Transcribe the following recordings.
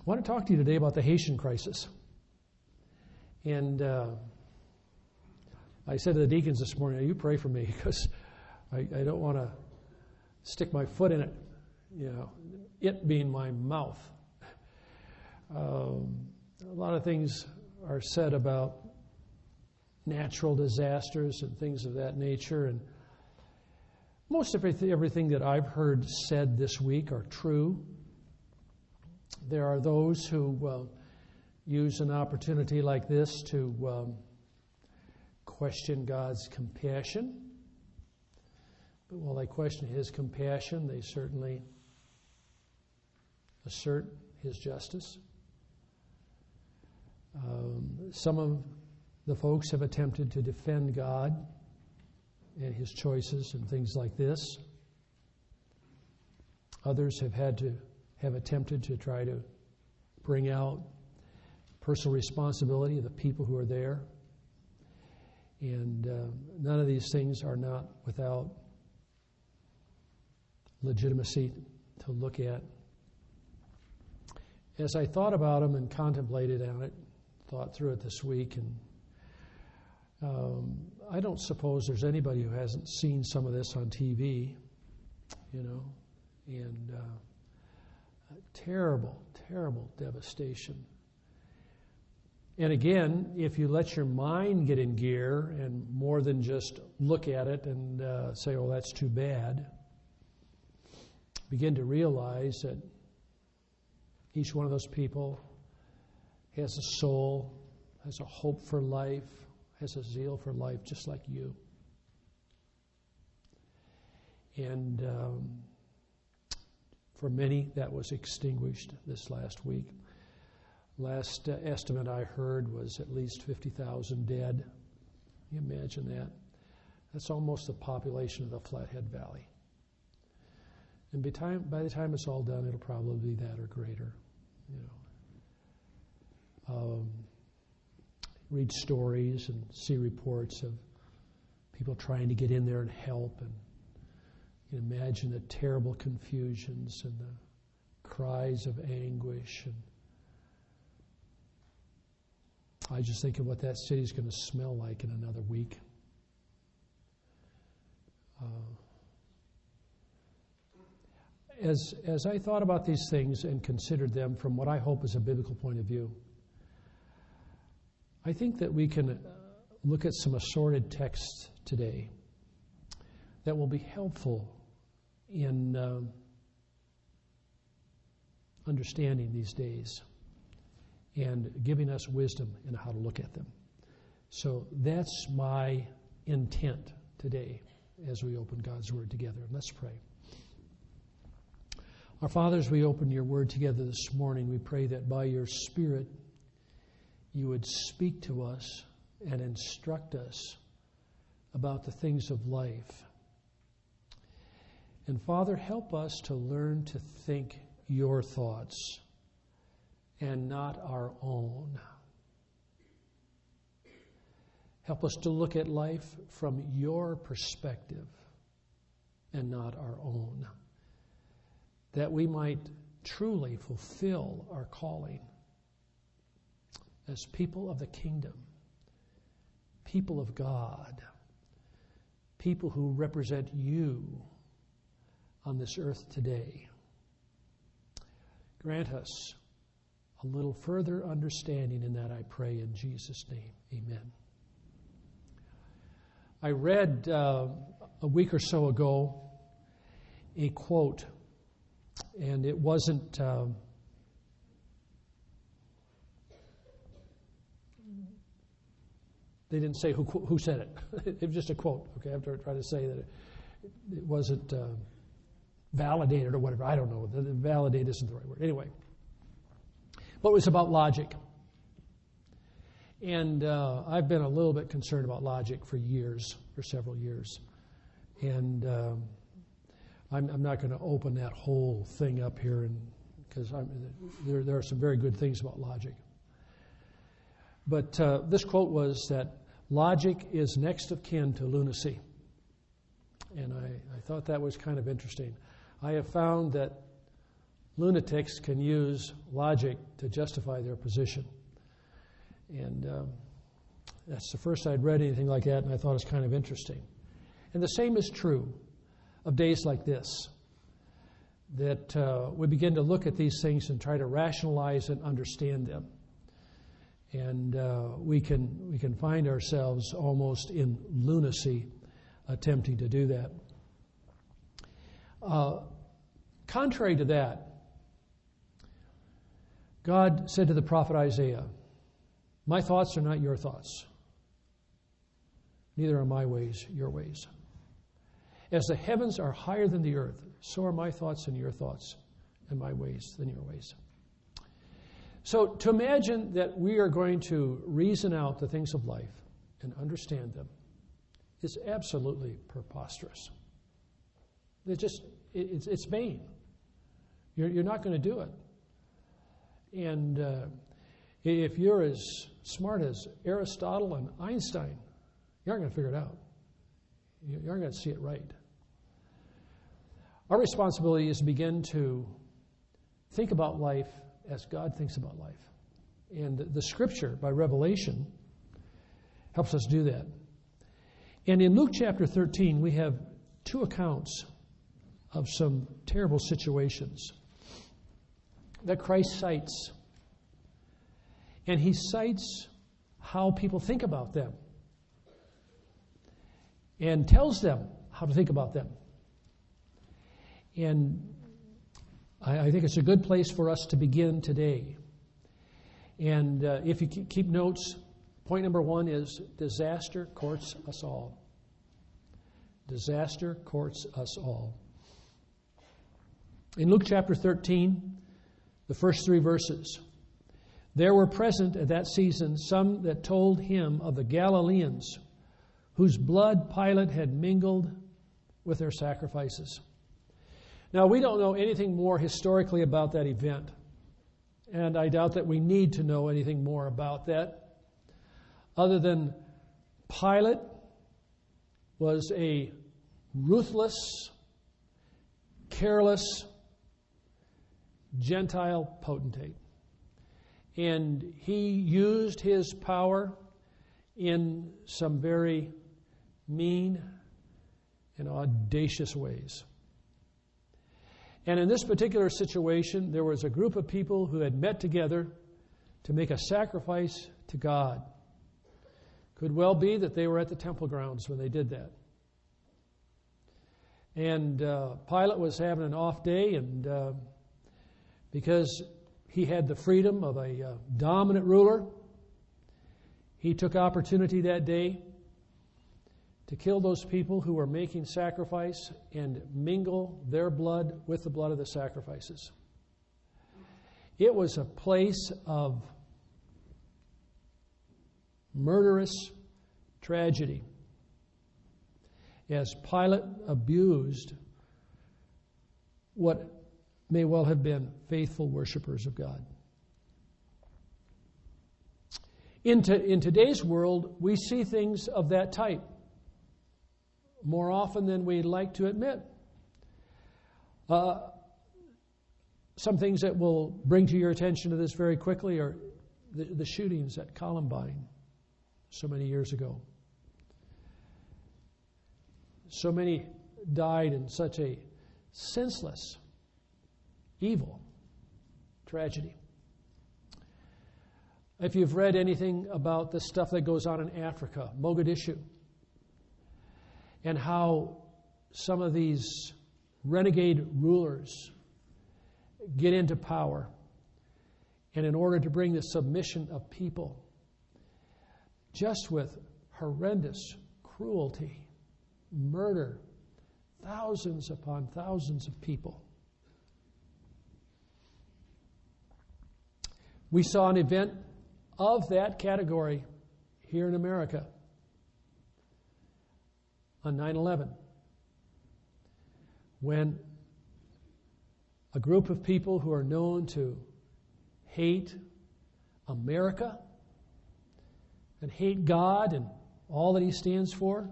want to talk to you today about the Haitian crisis. And I said to the deacons this morning, you pray for me because I don't want to stick my foot in it, it being my mouth. A lot of things are said about natural disasters and things of that nature, and most everything that I've heard said this week are true. There are those who use an opportunity like this to question God's compassion. But while they question His compassion, they certainly assert His justice. Some of the folks have attempted to defend God and His choices and things like this. Others have attempted to try to bring out personal responsibility of the people who are there. And none of these things are not without legitimacy to look at. As I thought about them and contemplated on it, thought through it this week, and I don't suppose there's anybody who hasn't seen some of this on TV, and terrible, terrible devastation. And again, if you let your mind get in gear and more than just look at it and say, oh, that's too bad, begin to realize that each one of those people has a soul, has a hope for life, has a zeal for life just like you. And for many, that was extinguished this last week. Last estimate I heard was at least 50,000 dead. Can you imagine that? That's almost the population of the Flathead Valley. And by the time it's all done, it'll probably be that or greater. Read stories and see reports of people trying to get in there and help, and you can imagine the terrible confusions and the cries of anguish. And I just think of what that city's going to smell like in another week. As I thought about these things and considered them from what I hope is a biblical point of view, I think that we can look at some assorted texts today that will be helpful in understanding these days and giving us wisdom in how to look at them. So that's my intent today as we open God's Word together. Let's pray. Our Father, as we open your Word together this morning, we pray that by your Spirit you would speak to us and instruct us about the things of life. And Father, help us to learn to think your thoughts and not our own. Help us to look at life from your perspective and not our own, that we might truly fulfill our calling as people of the kingdom, people of God, people who represent you on this earth today. Grant us a little further understanding in that, I pray in Jesus' name. Amen. I read a week or so ago a quote, and it wasn't they didn't say who said it. It was just a quote. Okay, I have to try to say that it wasn't validated or whatever. I don't know. Validate isn't the right word. Anyway, but it was about logic. And I've been a little bit concerned about logic for several years. And I'm not going to open that whole thing up here, because there are some very good things about logic. But this quote was that logic is next of kin to lunacy. And I thought that was kind of interesting. I have found that lunatics can use logic to justify their position. And that's the first I'd read anything like that, and I thought it was kind of interesting. And the same is true of days like this, that we begin to look at these things and try to rationalize and understand them. And we can find ourselves almost in lunacy attempting to do that. Contrary to that, God said to the prophet Isaiah, "My thoughts are not your thoughts, neither are my ways your ways. As the heavens are higher than the earth, so are my thoughts than your thoughts, and my ways than your ways." So to imagine that we are going to reason out the things of life and understand them is absolutely preposterous. It's vain. You're not going to do it. And if you're as smart as Aristotle and Einstein, you aren't going to figure it out. You aren't going to see it right. Our responsibility is to begin to think about life as God thinks about life. And the Scripture, by revelation, helps us do that. And in Luke chapter 13, we have two accounts of some terrible situations that Christ cites. And he cites how people think about them and tells them how to think about them. And I think it's a good place for us to begin today. And if you keep notes, point number 1 is disaster courts us all. Disaster courts us all. In Luke chapter 13, the first 3 verses, "There were present at that season some that told him of the Galileans, whose blood Pilate had mingled with their sacrifices." Now, we don't know anything more historically about that event, and I doubt that we need to know anything more about that, other than Pilate was a ruthless, careless, Gentile potentate. And he used his power in some very mean and audacious ways. And in this particular situation, there was a group of people who had met together to make a sacrifice to God. Could well be that they were at the temple grounds when they did that. And Pilate was having an off day, and because he had the freedom of a dominant ruler, he took opportunity that day to kill those people who were making sacrifice and mingle their blood with the blood of the sacrifices. It was a place of murderous tragedy as Pilate abused what may well have been faithful worshipers of God. In today's world, we see things of that type more often than we'd like to admit. Some things that will bring to your attention to this very quickly are the shootings at Columbine so many years ago. So many died in such a senseless, evil tragedy. If you've read anything about the stuff that goes on in Africa, Mogadishu, and how some of these renegade rulers get into power, and in order to bring the submission of people, just with horrendous cruelty, murder, thousands upon thousands of people. We saw an event of that category here in America on 9/11, when a group of people who are known to hate America and hate God and all that He stands for,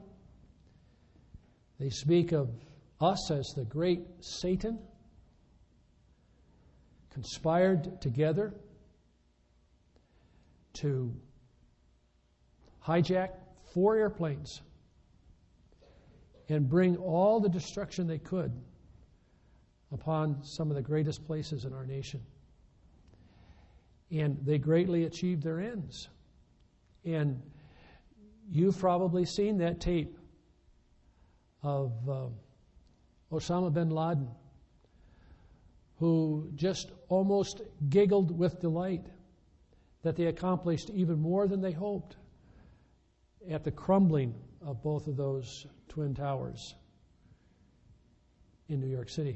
they speak of us as the great Satan. conspired together to hijack 4 airplanes and bring all the destruction they could upon some of the greatest places in our nation. And they greatly achieved their ends. And you've probably seen that tape of Osama bin Laden, who just almost giggled with delight that they accomplished even more than they hoped at the crumbling of both of those twin towers in New York City.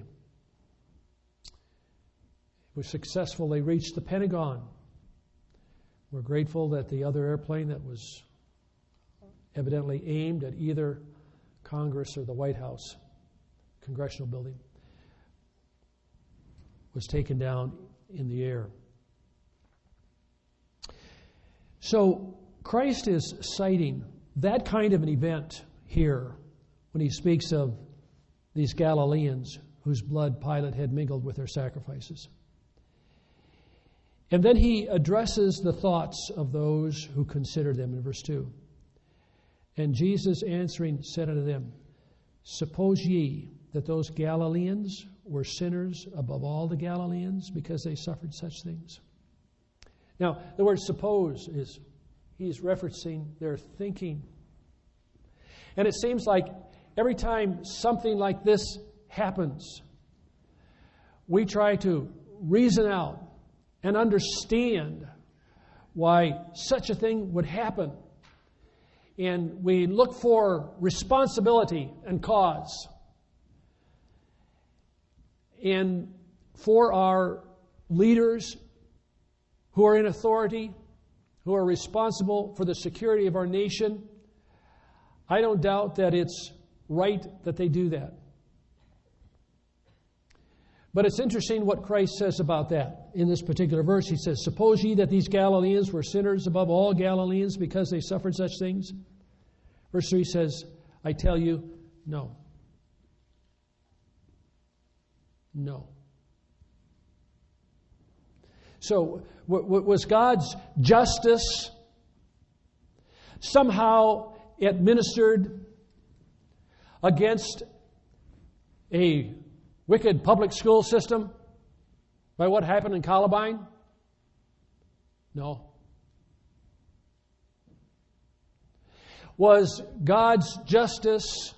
It was successful. They reached the Pentagon. We're grateful that the other airplane that was evidently aimed at either Congress or the White House, Congressional building, was taken down in the air. So Christ is citing that kind of an event here when he speaks of these Galileans whose blood Pilate had mingled with their sacrifices. And then he addresses the thoughts of those who consider them in verse 2. And Jesus answering said unto them, Suppose ye that those Galileans were sinners above all the Galileans because they suffered such things? Now, the word suppose is, he's referencing their thinking. And it seems like every time something like this happens, we try to reason out and understand why such a thing would happen. And we look for responsibility and cause. And for our leaders who are in authority, who are responsible for the security of our nation, I don't doubt that it's right that they do that. But it's interesting what Christ says about that. In this particular verse, he says, Suppose ye that these Galileans were sinners above all Galileans because they suffered such things? Verse 3 says, I tell you, no. No. So, was God's justice somehow administered against a wicked public school system by what happened in Columbine? No. Was God's justice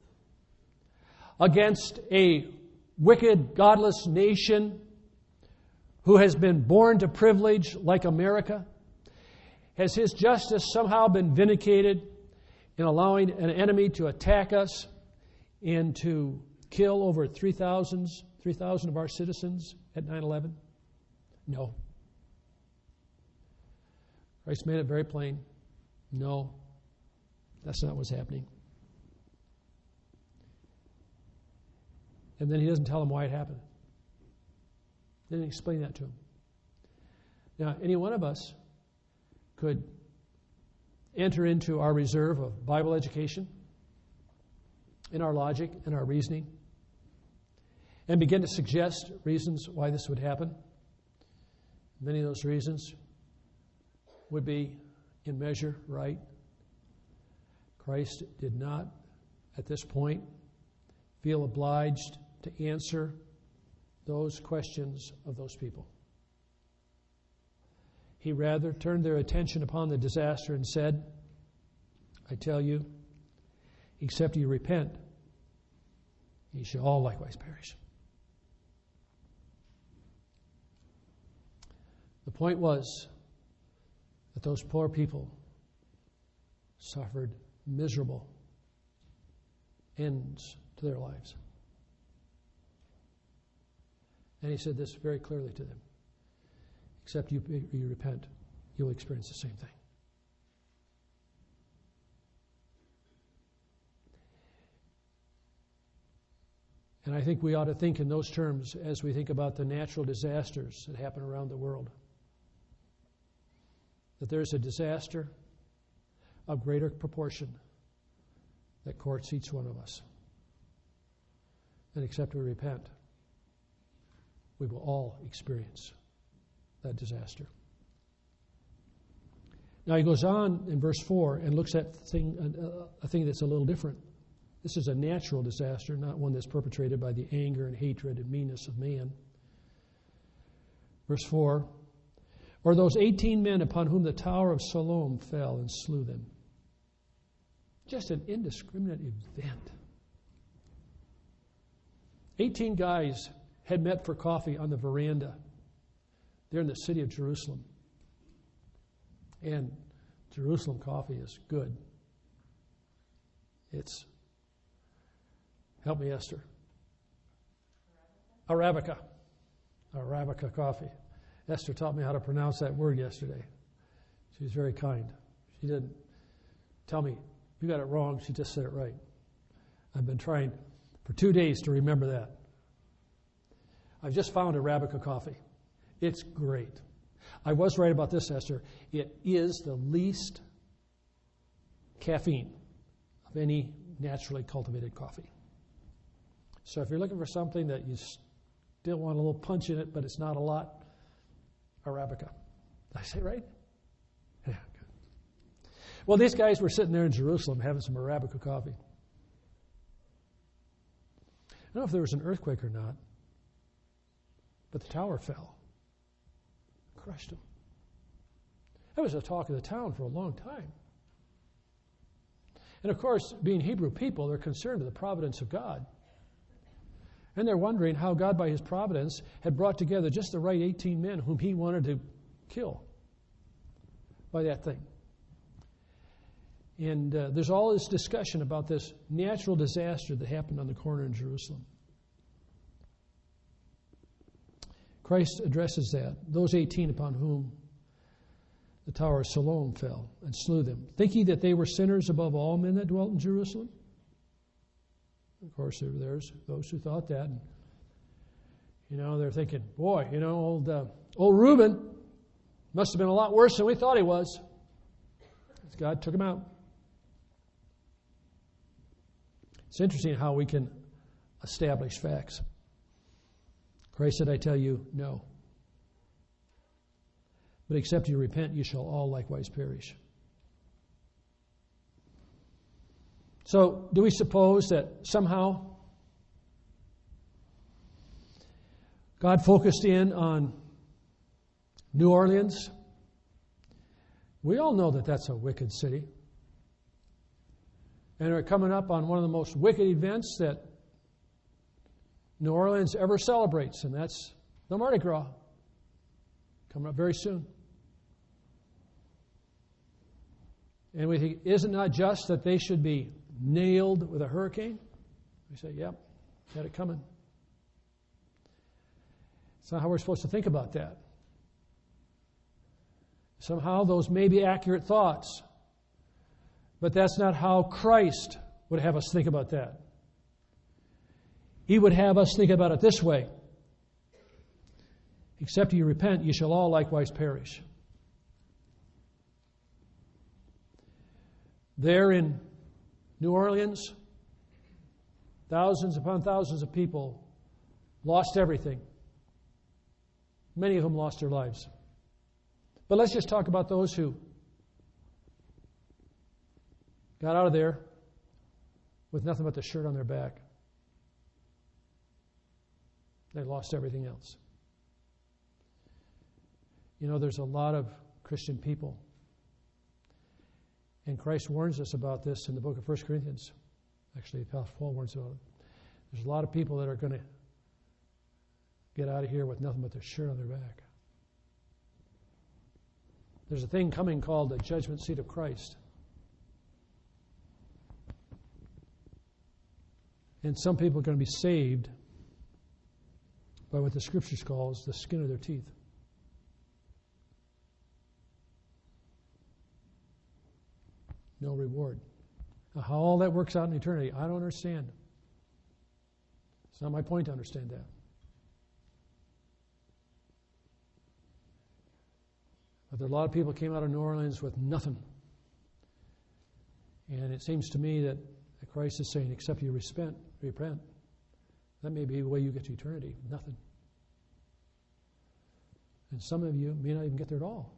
against a wicked, godless nation who has been born to privilege like America? Has His justice somehow been vindicated in allowing an enemy to attack us and to kill over 3,000 of our citizens at 9/11? No. Christ made it very plain. No, that's not what's happening. And then He doesn't tell them why it happened. Didn't explain that to him. Now, any one of us could enter into our reserve of Bible education, in our logic, in our reasoning, and begin to suggest reasons why this would happen. Many of those reasons would be in measure right. Christ did not, at this point, feel obliged to answer those questions of those people. He rather turned their attention upon the disaster and said, I tell you, except you repent, ye shall all likewise perish. The point was that those poor people suffered miserable ends to their lives. And He said this very clearly to them. Except you repent, you'll experience the same thing. And I think we ought to think in those terms as we think about the natural disasters that happen around the world. That there's a disaster of greater proportion that courts each one of us. And except we repent, we will all experience that disaster. Now he goes on in verse 4 and looks at a thing that's a little different. This is a natural disaster, not one that's perpetrated by the anger and hatred and meanness of man. Verse 4, or those 18 men upon whom the tower of Siloam fell and slew them. Just an indiscriminate event. 18 guys had met for coffee on the veranda there in the city of Jerusalem. And Jerusalem coffee is good. It's, help me, Esther. Arabica. Arabica coffee. Esther taught me how to pronounce that word yesterday. She was very kind. She didn't tell me, you got it wrong. She just said it right. I've been trying for 2 days to remember that. I've just found Arabica coffee. It's great. I was right about this, Esther. It is the least caffeine of any naturally cultivated coffee. So if you're looking for something that you still want a little punch in it, but it's not a lot, Arabica. Did I say it right? Yeah, good. Well, these guys were sitting there in Jerusalem having some Arabica coffee. I don't know if there was an earthquake or not, but the tower fell. Crushed them. That was the talk of the town for a long time. And of course, being Hebrew people, they're concerned with the providence of God. And they're wondering how God, by his providence, had brought together just the right 18 men whom he wanted to kill by that thing. And there's all this discussion about this natural disaster that happened on the corner in Jerusalem. Christ addresses that. Those 18 upon whom the tower of Siloam fell and slew them. Think ye that they were sinners above all men that dwelt in Jerusalem? Of course, there's those who thought that. And, they're thinking, boy, old Reuben must have been a lot worse than we thought he was. God took him out. It's interesting how we can establish facts. Christ said, I tell you, no. But except you repent, you shall all likewise perish. So, do we suppose that somehow God focused in on New Orleans? We all know that that's a wicked city. And we're coming up on one of the most wicked events that New Orleans ever celebrates, and that's the Mardi Gras, coming up very soon. And we think, is it not just that they should be nailed with a hurricane? We say, yep, had it coming. It's not how we're supposed to think about that. Somehow those may be accurate thoughts, but that's not how Christ would have us think about that. He would have us think about it this way. Except you repent, you shall all likewise perish. There in New Orleans, thousands upon thousands of people lost everything. Many of them lost their lives. But let's just talk about those who got out of there with nothing but the shirt on their back. They lost everything else. There's a lot of Christian people. And Christ warns us about this in the book of 1 Corinthians. Actually, Paul warns about it. There's a lot of people that are going to get out of here with nothing but their shirt on their back. There's a thing coming called the judgment seat of Christ. And some people are going to be saved by what the Scriptures calls the skin of their teeth. No reward. Now, how all that works out in eternity, I don't understand. It's not my point to understand that. But there are a lot of people who came out of New Orleans with nothing. And it seems to me that Christ is saying, except you repent, that may be the way you get to eternity. Nothing. And some of you may not even get there at all.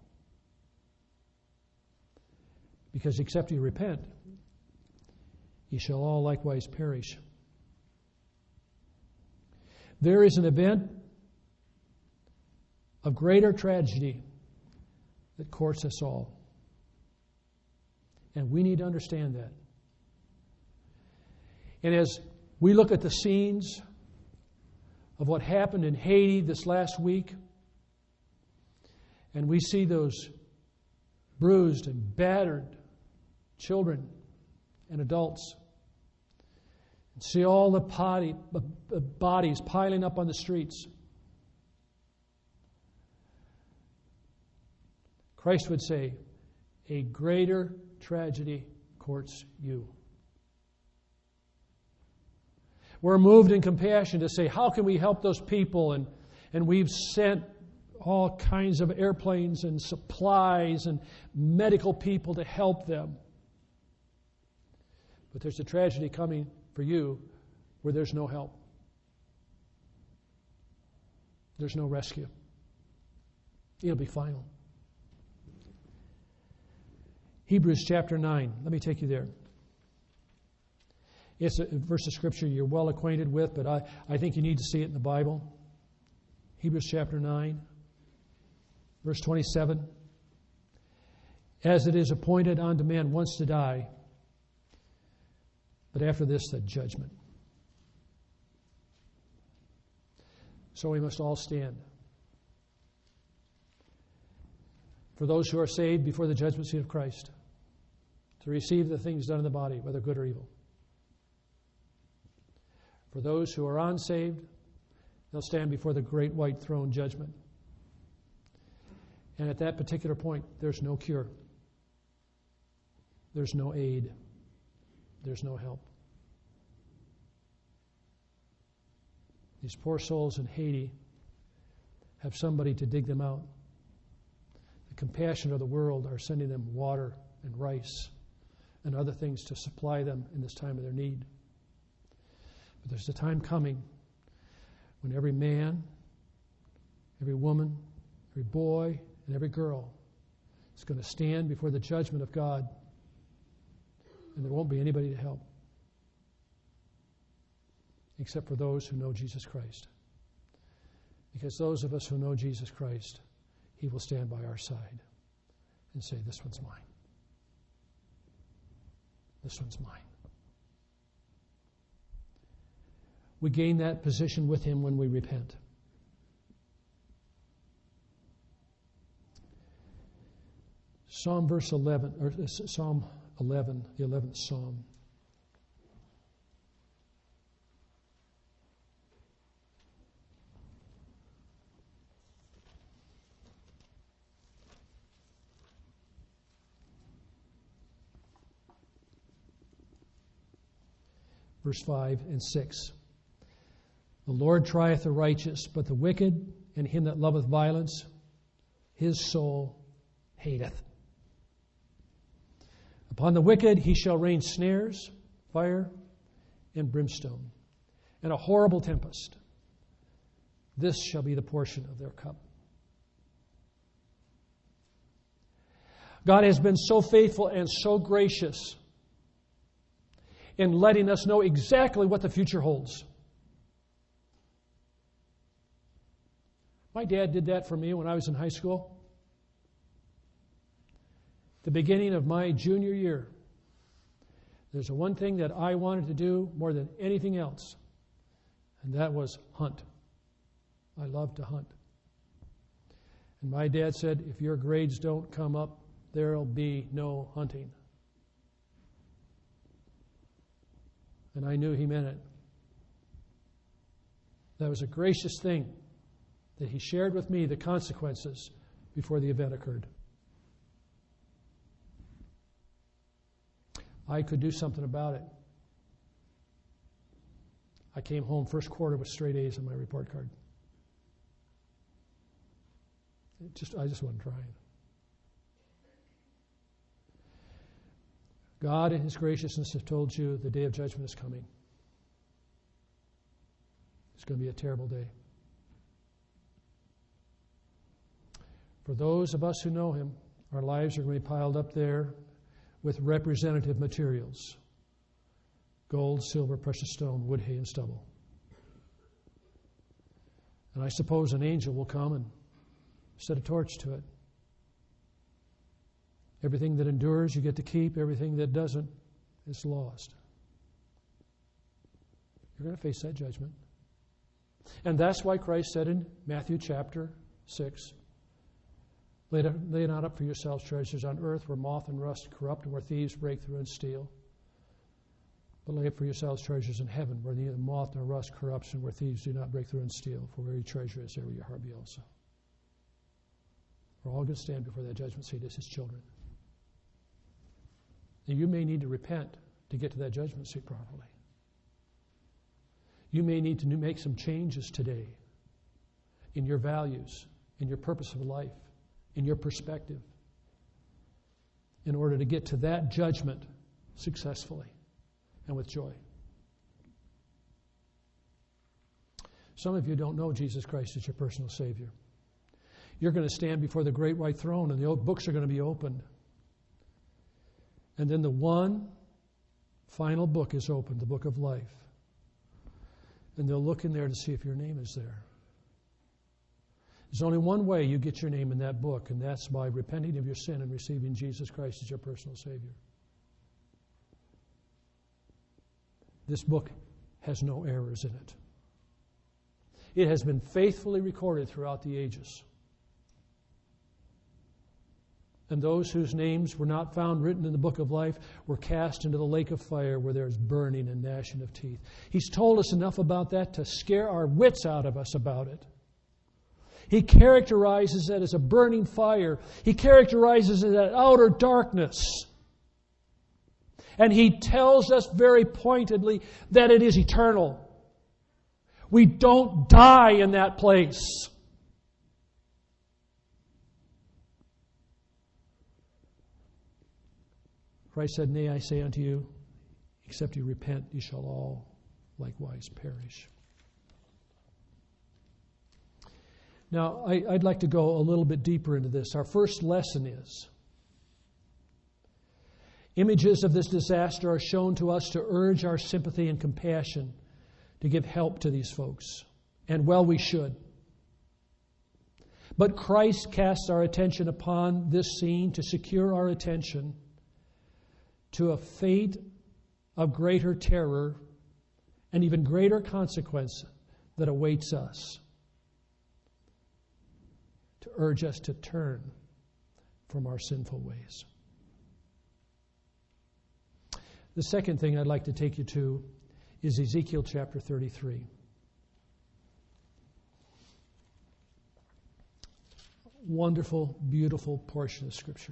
Because except you repent, ye shall all likewise perish. There is an event of greater tragedy that courts us all. And we need to understand that. And as we look at the scenes of what happened in Haiti this last week, and we see those bruised and battered children and adults, and see all the bodies piling up on the streets, Christ would say, a greater tragedy courts you. We're moved in compassion to say, how can we help those people? And we've sent all kinds of airplanes and supplies and medical people to help them. But there's a tragedy coming for you where there's no help. There's no rescue. It'll be final. Hebrews chapter 9. Let me take you there. It's a verse of Scripture you're well acquainted with, but I think you need to see it in the Bible. Hebrews chapter 9, verse 27. As it is appointed unto man once to die, but after this the judgment. So we must all stand. For those who are saved before the judgment seat of Christ, to receive the things done in the body, whether good or evil. For those who are unsaved, they'll stand before the great white throne judgment. And at that particular point, there's no cure. There's no aid. There's no help. These poor souls in Haiti have somebody to dig them out. The compassion of the world are sending them water and rice and other things to supply them in this time of their need. But there's a time coming when every man, every woman, every boy, and every girl is going to stand before the judgment of God, and there won't be anybody to help except for those who know Jesus Christ. Because those of us who know Jesus Christ, He will stand by our side and say, this one's mine. This one's mine. We gain that position with Him when we repent. Psalm 11, the 11th Psalm. Verse 5 and 6. The Lord trieth the righteous, but the wicked and him that loveth violence, his soul hateth. Upon the wicked He shall rain snares, fire, and brimstone, and a horrible tempest. This shall be the portion of their cup. God has been so faithful and so gracious in letting us know exactly what the future holds. My dad did that for me when I was in high school. The beginning of my junior year, there's one thing that I wanted to do more than anything else, and that was hunt. I loved to hunt. And my dad said, if your grades don't come up, there'll be no hunting. And I knew he meant it. That was a gracious thing that he shared with me the consequences before the event occurred. I could do something about it. I came home first quarter with straight A's on my report card. I just wasn't trying. God in His graciousness has told you the day of judgment is coming. It's going to be a terrible day. For those of us who know Him, our lives are going to be piled up there with representative materials: gold, silver, precious stone, wood, hay, and stubble. And I suppose an angel will come and set a torch to it. Everything that endures you get to keep. Everything that doesn't is lost. You're going to face that judgment. And that's why Christ said in Matthew chapter 6, lay not up for yourselves treasures on earth where moth and rust corrupt and where thieves break through and steal. But lay up for yourselves treasures in heaven where neither moth nor rust corrupts and where thieves do not break through and steal. For where your treasure is, there will your heart be also. We're all going to stand before that judgment seat as His children. And you may need to repent to get to that judgment seat properly. You may need to make some changes today in your values, in your purpose of life, in your perspective, in order to get to that judgment successfully and with joy. Some of you don't know Jesus Christ as your personal Savior. You're going to stand before the great white throne, and the books are going to be opened. And then the one final book is opened, the book of life. And they'll look in there to see if your name is there. There's only one way you get your name in that book, and that's by repenting of your sin and receiving Jesus Christ as your personal Savior. This book has no errors in it. It has been faithfully recorded throughout the ages. And those whose names were not found written in the book of life were cast into the lake of fire where there is burning and gnashing of teeth. He's told us enough about that to scare our wits out of us about it. He characterizes it as a burning fire. He characterizes it as outer darkness. And He tells us very pointedly that it is eternal. We don't die in that place. Christ said, "Nay, I say unto you, except you repent, you shall all likewise perish." Now, I'd like to go a little bit deeper into this. Our first lesson is, images of this disaster are shown to us to urge our sympathy and compassion to give help to these folks. And well, we should. But Christ casts our attention upon this scene to secure our attention to a fate of greater terror and even greater consequence that awaits us, to urge us to turn from our sinful ways. The second thing I'd like to take you to is Ezekiel chapter 33. Wonderful, beautiful portion of Scripture.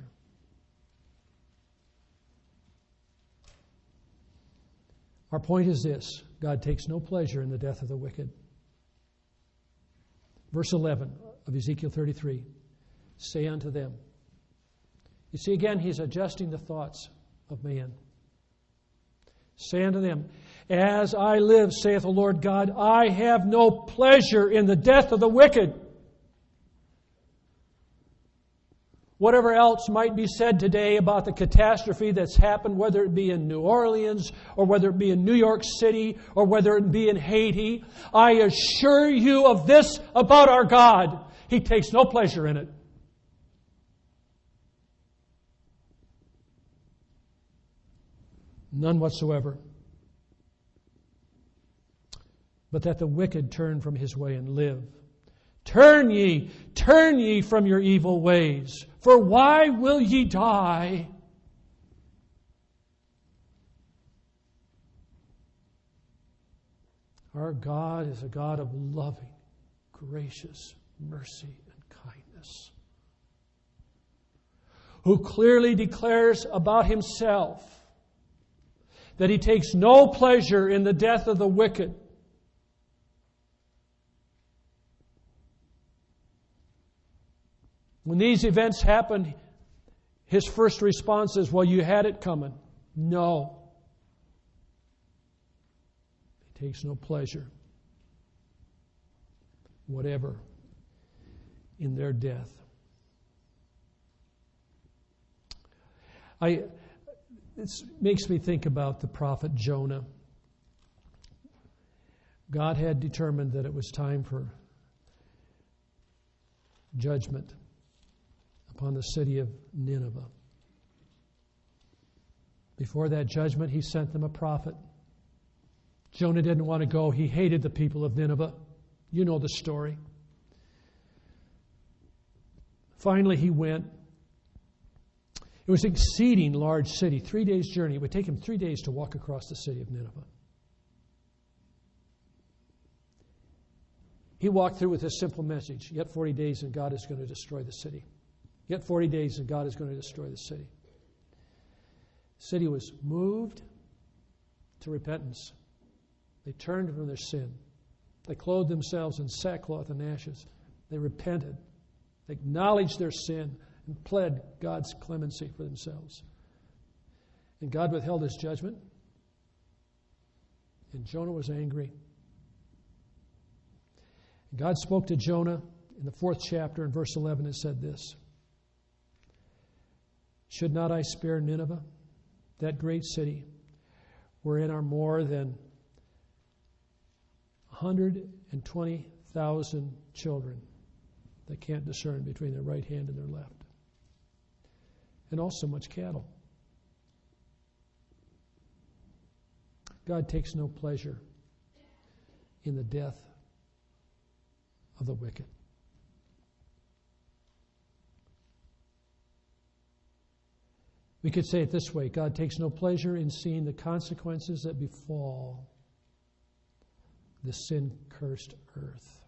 Our point is this: God takes no pleasure in the death of the wicked. Verse 11 of Ezekiel 33, say unto them. You see, again, He's adjusting the thoughts of man. Say unto them, as I live, saith the Lord God, I have no pleasure in the death of the wicked. Whatever else might be said today about the catastrophe that's happened, whether it be in New Orleans or whether it be in New York City or whether it be in Haiti, I assure you of this about our God: He takes no pleasure in it. None whatsoever. But that the wicked turn from his way and live. Turn ye from your evil ways. For why will ye die? Our God is a God of loving, gracious mercy and kindness, who clearly declares about Himself that He takes no pleasure in the death of the wicked. When these events happen, His first response is, well, you had it coming. No. He takes no pleasure whatever in their death. It makes me think about the prophet Jonah. God had determined that it was time for judgment upon the city of Nineveh. Before that judgment, he sent them a prophet. Jonah didn't want to go. He hated the people of Nineveh. You know the story. Finally, he went. It was an exceeding large city, 3 days' journey. It would take him 3 days to walk across the city of Nineveh. He walked through with this simple message: yet 40 days and God is going to destroy the city. Yet 40 days and God is going to destroy the city. The city was moved to repentance. They turned from their sin. They clothed themselves in sackcloth and ashes. They repented. They acknowledged their sin and pled God's clemency for themselves. And God withheld his judgment. And Jonah was angry. And God spoke to Jonah in the 4th chapter, in verse 11. It said this: should not I spare Nineveh, that great city, wherein are more than 120,000 children that can't discern between their right hand and their left, and also much cattle? God takes no pleasure in the death of the wicked. We could say it this way: God takes no pleasure in seeing the consequences that befall the sin-cursed earth.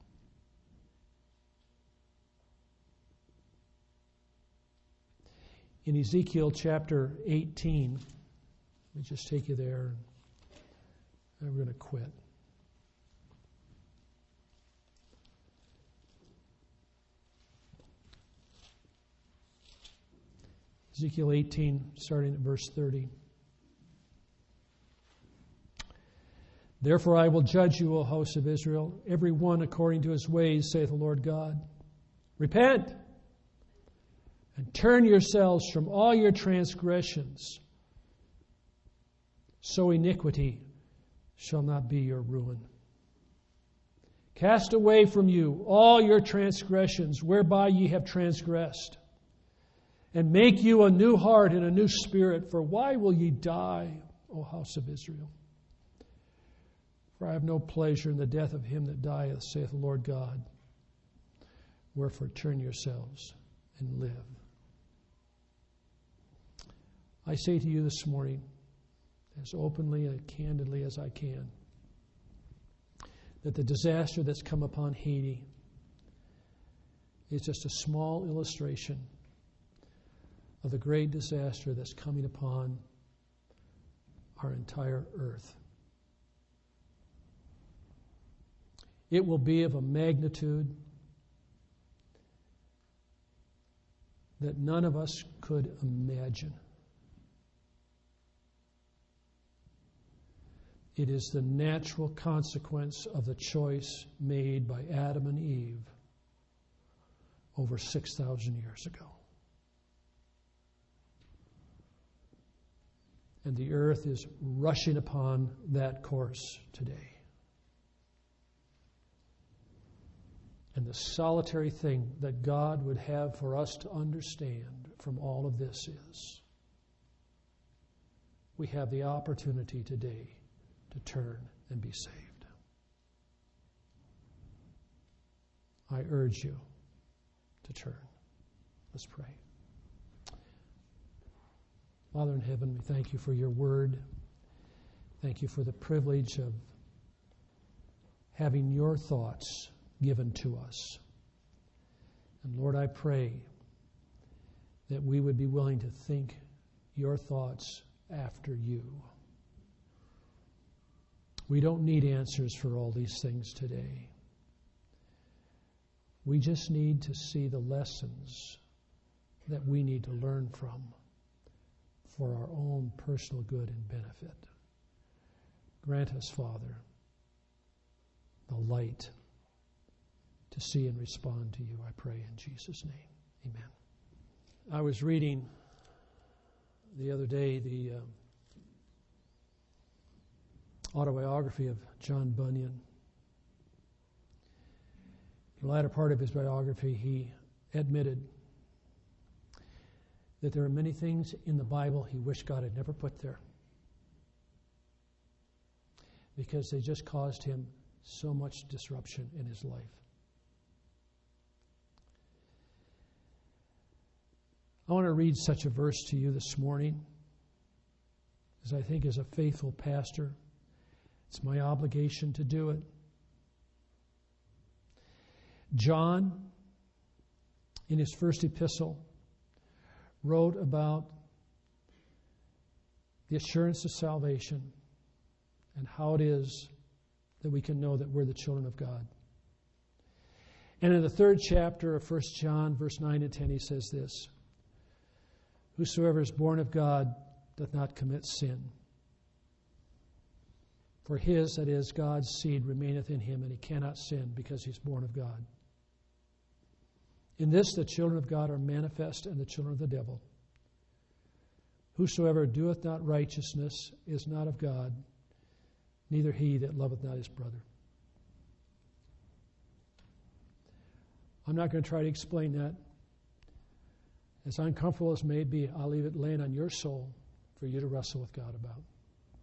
In Ezekiel chapter 18, let me just take you there, and we're going to quit. Ezekiel 18, starting at verse 30. Therefore I will judge you, O house of Israel, every one according to his ways, saith the Lord God. Repent, and turn yourselves from all your transgressions, so iniquity shall not be your ruin. Cast away from you all your transgressions, whereby ye have transgressed, and make you a new heart and a new spirit. For why will ye die, O house of Israel? For I have no pleasure in the death of him that dieth, saith the Lord God. Wherefore turn yourselves and live. I say to you this morning, as openly and candidly as I can, that the disaster that's come upon Haiti is just a small illustration of the great disaster that's coming upon our entire earth. It will be of a magnitude that none of us could imagine. It is the natural consequence of the choice made by Adam and Eve over 6,000 years ago. And the earth is rushing upon that course today. And the solitary thing that God would have for us to understand from all of this is we have the opportunity today to turn and be saved. I urge you to turn. Let's pray. Father in heaven, we thank you for your word. Thank you for the privilege of having your thoughts given to us. And Lord, I pray that we would be willing to think your thoughts after you. We don't need answers for all these things today. We just need to see the lessons that we need to learn from for our own personal good and benefit. Grant us, Father, the light to see and respond to you, I pray in Jesus' name. Amen. I was reading the other day the autobiography of John Bunyan. In the latter part of his biography, he admitted that there are many things in the Bible he wished God had never put there because they just caused him so much disruption in his life. I want to read such a verse to you this morning, as I think as a faithful pastor, it's my obligation to do it. John, in his first epistle, wrote about the assurance of salvation and how it is that we can know that we're the children of God. And in the 3rd chapter of 1 John, verse 9 and 10, he says this: "Whosoever is born of God doth not commit sin. For his, that is, God's seed, remaineth in him, and he cannot sin because he is born of God. In this the children of God are manifest, and the children of the devil. Whosoever doeth not righteousness is not of God, neither he that loveth not his brother." I'm not going to try to explain that. As uncomfortable as it may be, I'll leave it laying on your soul for you to wrestle with God about.